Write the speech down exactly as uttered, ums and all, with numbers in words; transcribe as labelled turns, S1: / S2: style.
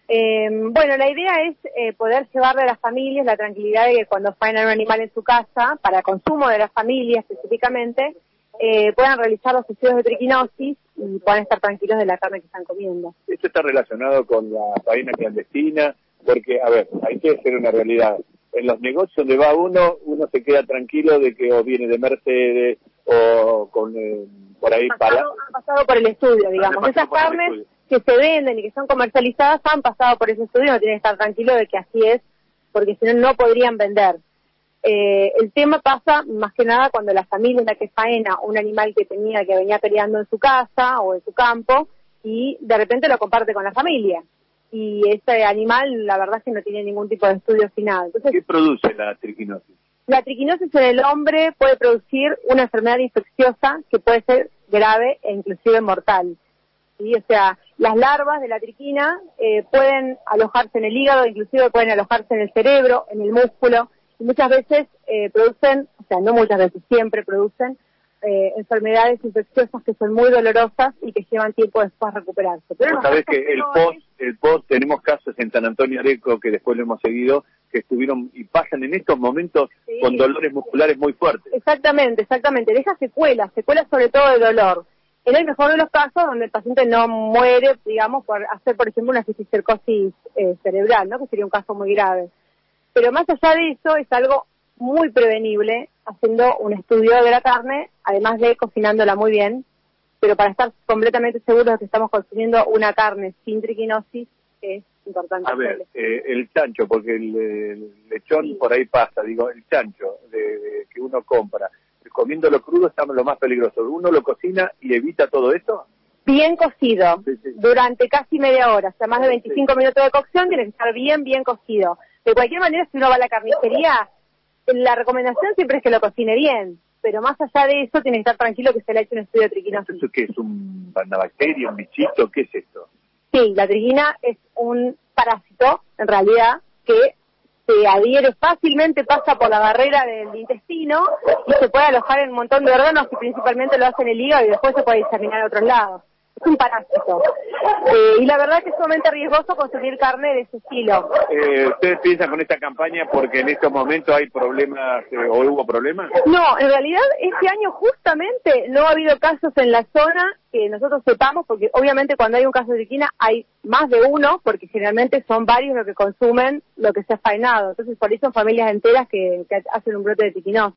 S1: Eh, bueno, la idea es eh, poder llevarle a las familias la tranquilidad de que cuando faenan un animal en su casa, para consumo de la familia específicamente, eh, puedan realizar los estudios de triquinosis y puedan estar tranquilos de la carne que están comiendo.
S2: ¿Esto está relacionado con la faena clandestina? Porque, a ver, hay que hacer una realidad. En los negocios donde va uno, uno se queda tranquilo de que o viene de Mercedes o con eh, por ahí
S1: han pasado,
S2: para...
S1: han pasado por el estudio, digamos. Esas carnes que se venden y que son comercializadas han pasado por ese estudio, no tienen que estar tranquilos de que así es, porque si no, no podrían vender. Eh, el tema pasa más que nada cuando la familia es la que faena un animal que tenía, que venía peleando en su casa o en su campo, y de repente lo comparte con la familia. Y ese animal, la verdad es que no tiene ningún tipo de estudio final. Entonces,
S2: ¿qué produce la triquinosis?
S1: La triquinosis en el hombre puede producir una enfermedad infecciosa que puede ser grave e inclusive mortal. ¿Sí? O sea, las larvas de la triquina eh, pueden alojarse en el hígado, inclusive pueden alojarse en el cerebro, en el músculo, y muchas veces eh, producen, o sea, no muchas veces, siempre producen eh, enfermedades infecciosas que son muy dolorosas y que llevan tiempo después recuperarse. Pero
S2: sabés que el post, el post, tenemos casos en San Antonio Areco, que después lo hemos seguido, que estuvieron y pasan en estos momentos sí, con dolores musculares muy fuertes.
S1: Exactamente, exactamente, deja secuelas, secuelas sobre todo de dolor. En el mejor de los casos, donde el paciente no muere, digamos, por hacer, por ejemplo, una cisticercosis eh, cerebral, ¿no? Que sería un caso muy grave. Pero más allá de eso, es algo muy prevenible, haciendo un estudio de la carne, además de cocinándola muy bien, pero para estar completamente seguros de que estamos consumiendo una carne sin triquinosis, es importante.
S2: A ver, eh, el chancho, porque el, el lechón sí, por ahí pasa, digo, el chancho de, de, que uno compra, comiéndolo crudo está lo más peligroso. ¿Uno lo cocina y evita todo esto?
S1: Bien cocido, sí, sí, durante casi media hora, o sea, más de veinticinco sí, minutos de cocción, tiene que estar bien, bien cocido. De cualquier manera, si uno va a la carnicería, la recomendación siempre es que lo cocine bien, pero más allá de eso, tiene que estar tranquilo que se le ha hecho un estudio de triquinosis.
S2: ¿Eso qué es? ¿Un, ¿Una bacteria, un bichito? ¿Qué es esto?
S1: Sí, la triquina es un parásito, en realidad, que se adhiere fácilmente, pasa por la barrera del intestino y se puede alojar en un montón de órganos que principalmente lo hacen en el hígado y después se puede diseminar a otros lados. Es un parásito. Eh, y la verdad que es sumamente riesgoso consumir carne de ese estilo.
S2: Eh, ¿Ustedes piensan con esta campaña porque en estos momentos hay problemas eh, o hubo problemas?
S1: No, en realidad este año justamente no ha habido casos en la zona que nosotros sepamos, porque obviamente cuando hay un caso de triquina hay más de uno, porque generalmente son varios los que consumen lo que se ha faenado. Entonces por ahí son familias enteras que, que hacen un brote de triquinosis.